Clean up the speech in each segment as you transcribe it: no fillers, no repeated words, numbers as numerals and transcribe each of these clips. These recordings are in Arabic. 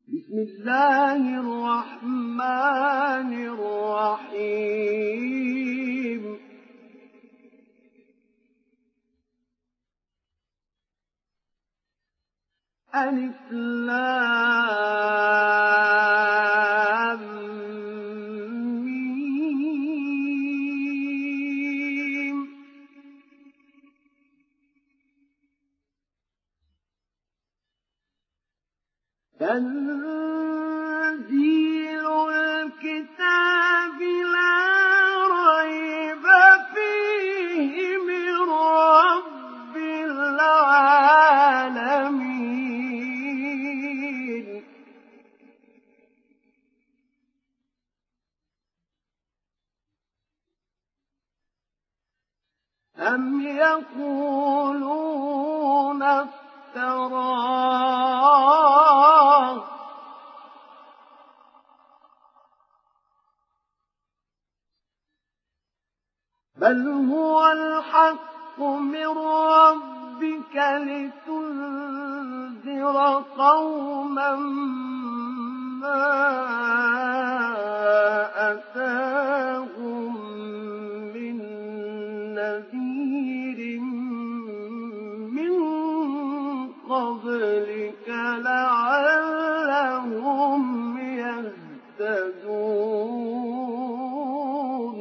بسم الله الرحمن الرحيم ألف لام ميم تنزيل الكتاب لا ريب فيه من رب العالمين أم يقولون افتراه بل هو الحق من ربك لتنذر قوما ما أتاهم من نذير من قبلك لعلهم يهتدون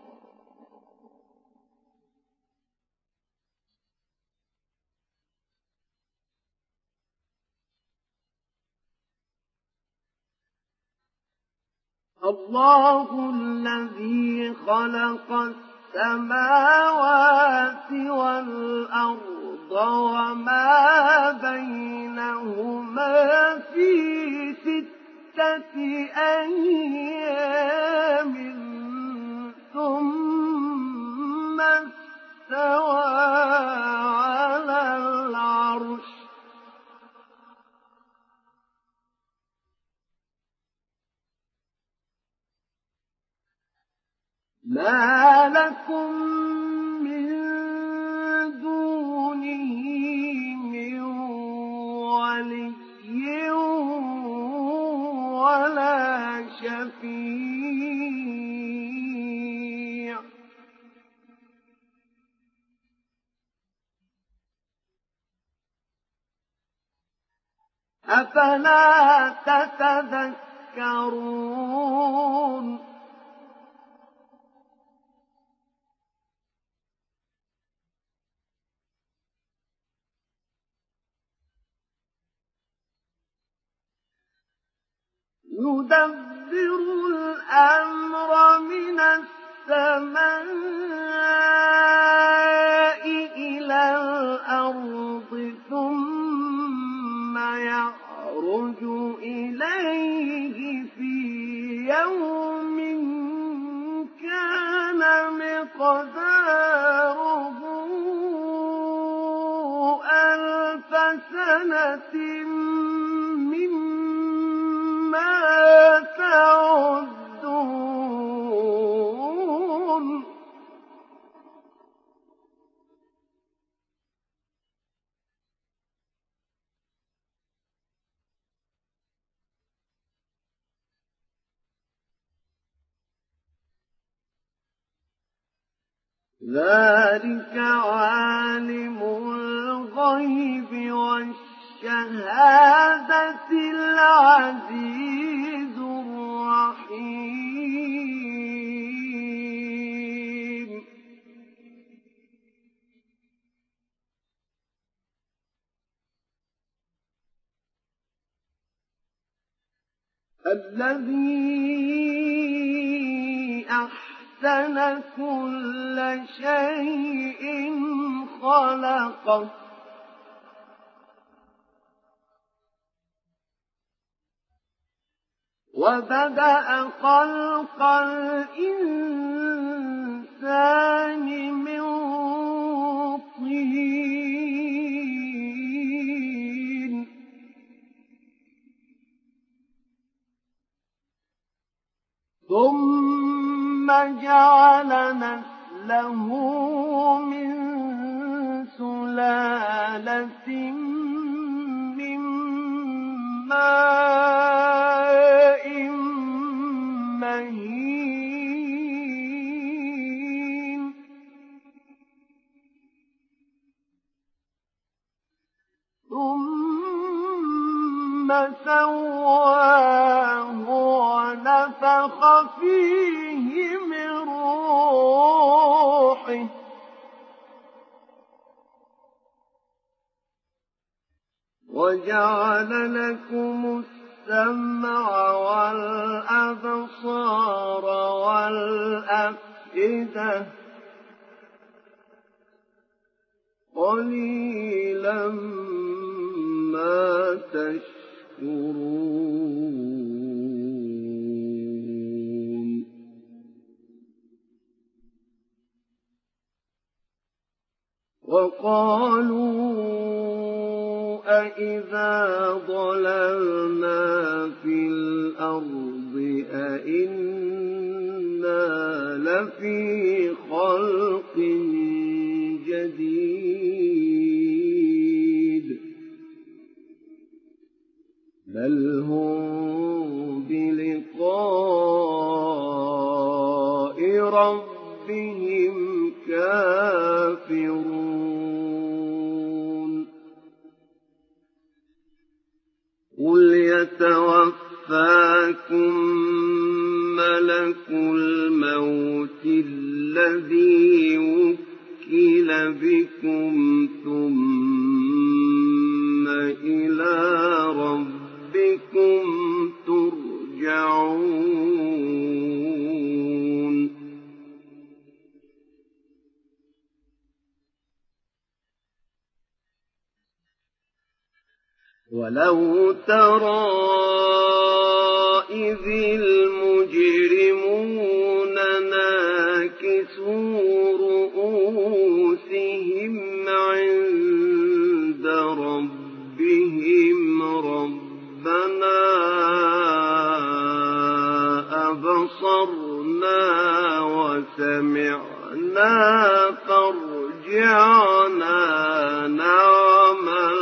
الله الذي خلق السماوات والأرض وما بينهما في 6 أيام ثم استوى على العرش ما لكم من دونه من ولي ولا شفيع أفلا تتذكرون يدبر الأمر من السماء إلى الأرض ثم يعرج إليه في يوم كان مقداره 1000 سنة مما تعدون ذلك عالم الغيب والشهادة العزيز الرحيم الذي أحسن كل شيء خلقه وبدأ خلق الإنسان من طين ثم جعل نسله من سلالة من ماء ثم سواه ونفخ فيه من روحه وجعل لكم السمع والأبصار والأفئدة قليلا ما تشكرون وقالوا أإذا ضللنا في الأرض أإنا لفي خلق جديد بل هم بلقاء ربهم كافرون قل يتوفاكم ملك الموت الذي وكل بكم ثم إلى ربكم ترجعون ولو ترى إذ المجرمون ناكسوا رؤوسهم عند ربهم ربنا أبصرنا وسمعنا فارجعنا نعمل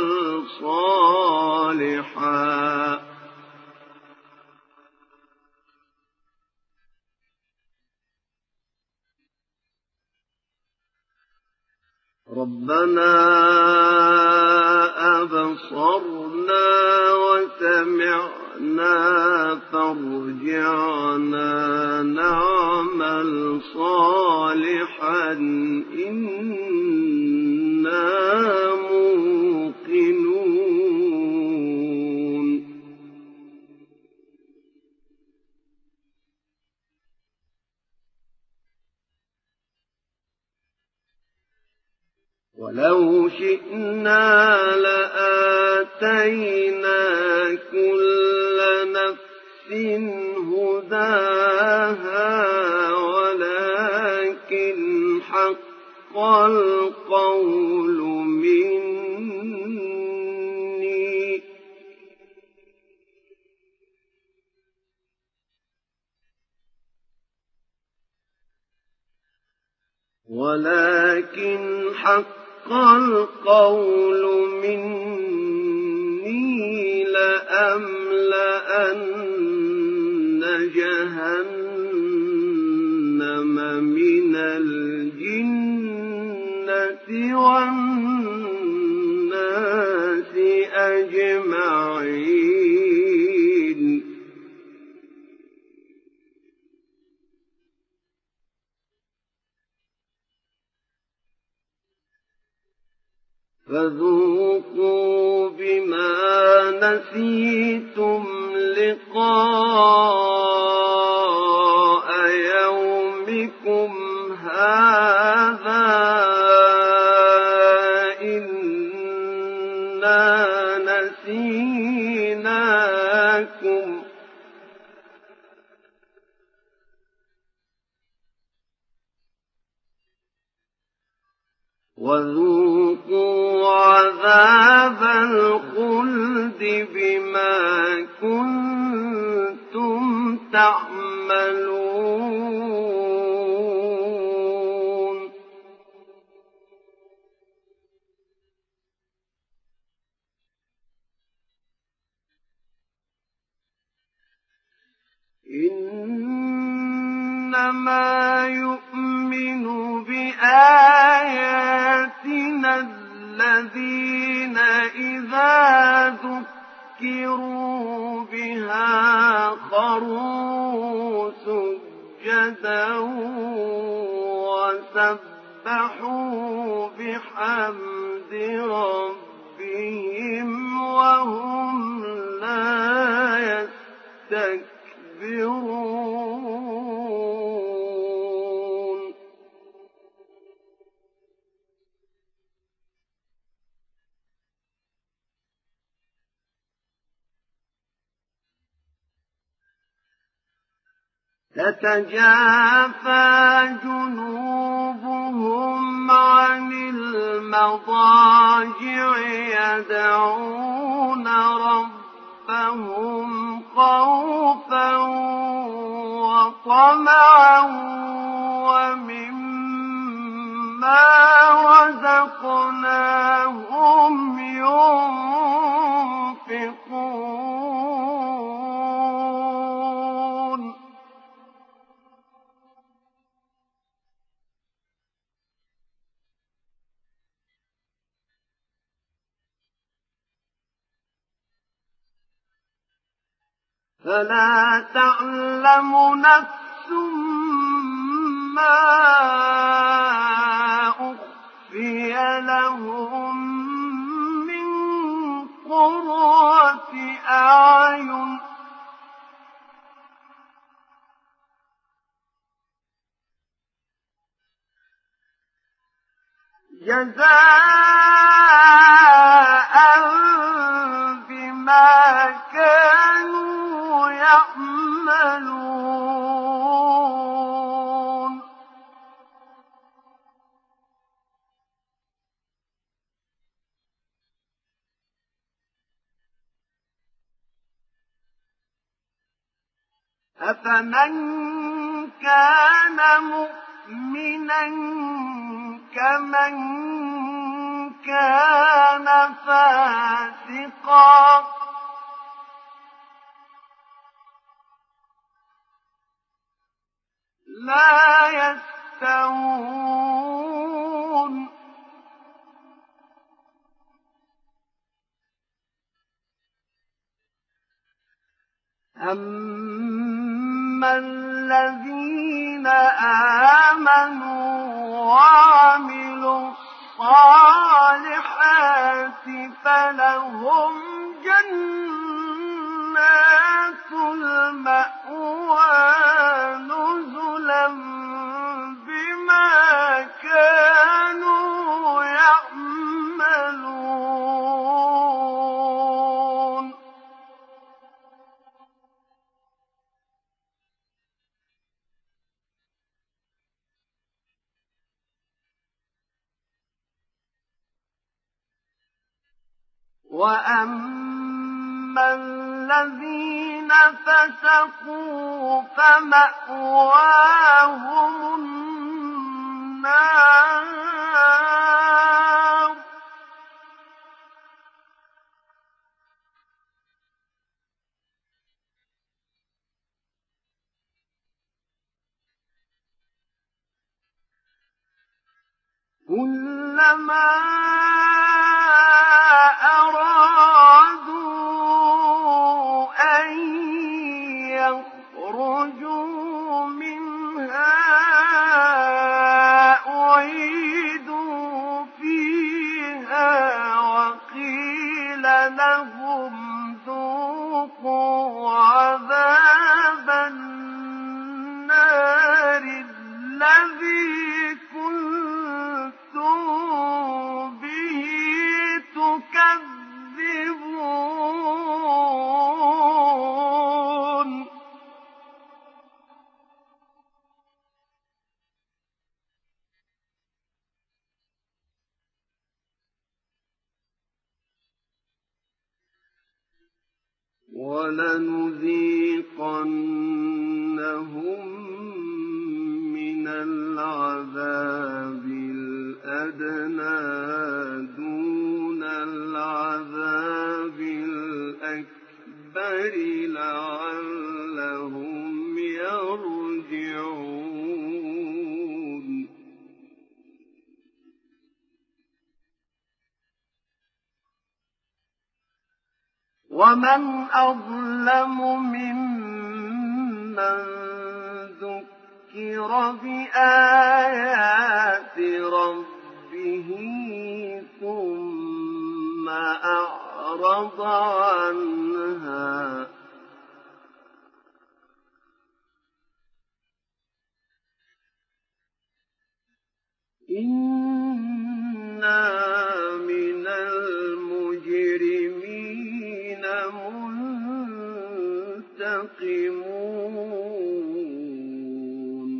صالحا ربنا أبصرنا وسمعنا فارجعنا نعمل صالحا إنا موقنون ولو شئنا لآتينا كل نفس هداها ولكن حق القول مني ولكن حق القول مني لأملأن جهنم من الجنة والناس أجمعين فذوقوا بما نسيتم لقاء يومكم هذا إنا نسيناكم وذوقوا عذاب الخلد بما كنتم تعملون إنما يؤمن بآياتنا الذين إذا ذكروا ذكروا بها خروا سجدا وسبحوا بحمد ربهم وهم لا يستكبرون تتجافى جنوبهم عن المضاجع يدعون ربهم خوفا وطمعا ومما رزقناهم ينفقون فلا تعلم نفس ما أخفي لهم من قرة أعين جزاء بما كانوا يعملون أفمن كان مؤمنا كمن كان فاسقا لا يستوون أما الذين آمنوا وعملوا الصالحات فلهم جنات المأوى نزلا بما كانوا يعملون وأما الذين فسقوا فمأواهم النار كلما أرادوا أن يخرجوا منها أعيدوا فيها وقيل لهم ذوقوا عذاب النار الذي كنتم به تكذبون ولنذيقنهم من العذاب الأدنى دون العذاب الأكبر لعلهم يرجعون ومن أظلم ممن ذكر بآيات ربه ثم أعرض عنها إنا من المجرمين منتقمون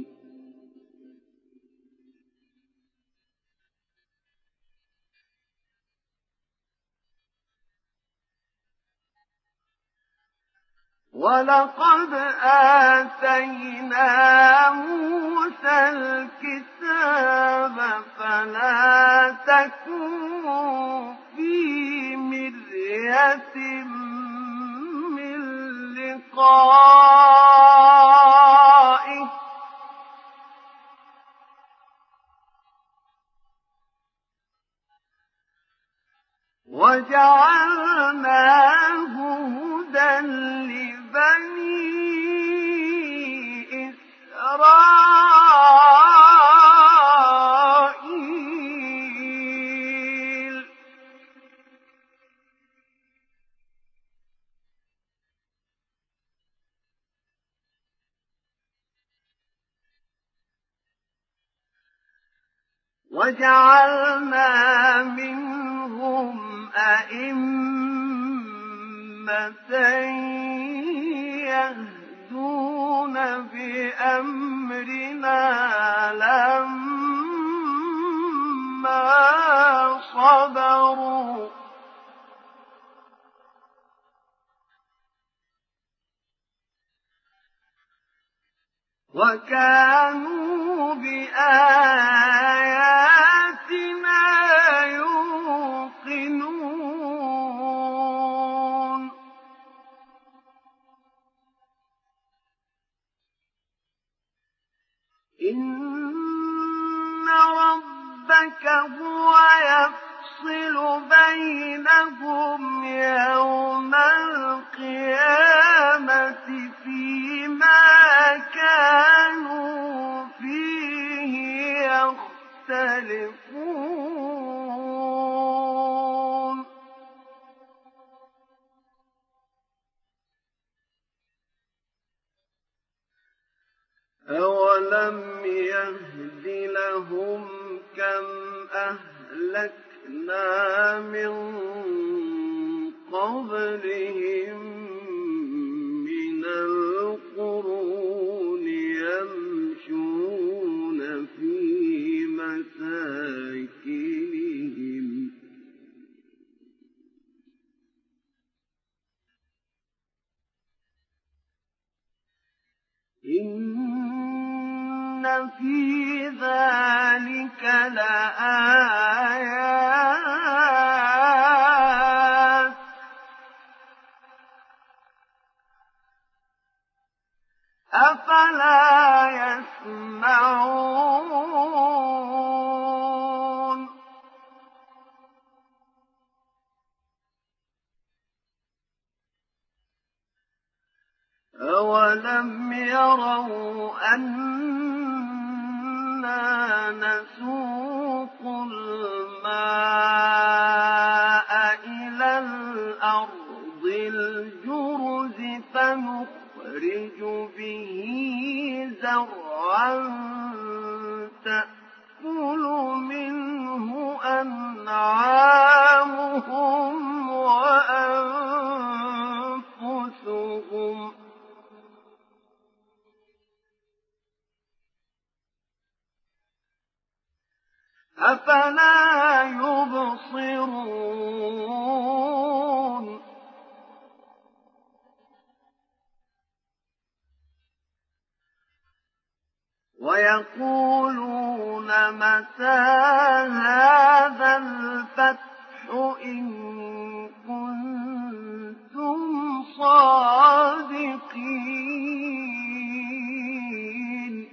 ولقد آتينا موسى الكتاب فلا تكن في مرية من لقائه وجعلناه هدى لبني إسرائيل وجعلنا منهم أئمة يهدون بأمرنا لما صبروا وكانوا بآياتنا يوقنون إن ربك هو يفصل بينهم يوم القيامة فيما كانوا فيه يختلفون أولم يهد لهم كم أهلكنا من قبلهم من القرون يمشون في مساكنهم إن في ذلك لآيات أفلا يسمعون أولم يروا أنا نسوق الماء إلى الأرض الجرز فنخرج به زرعا تأكل منه أنعامهم وأنفسهم أفلا يبصرون ويقولون متى هذا الفتح إن كنتم صادقين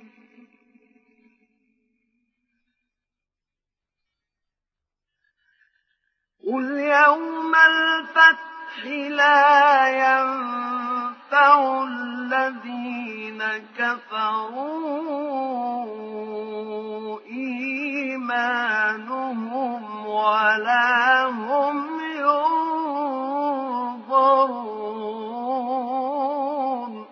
قل يوم الفتح لا ينفع الذين كفروا إيمانهم ولا هم ينظرون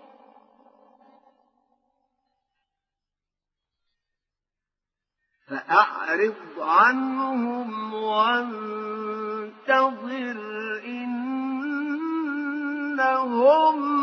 فأعرض عنهم وانتظر إنهم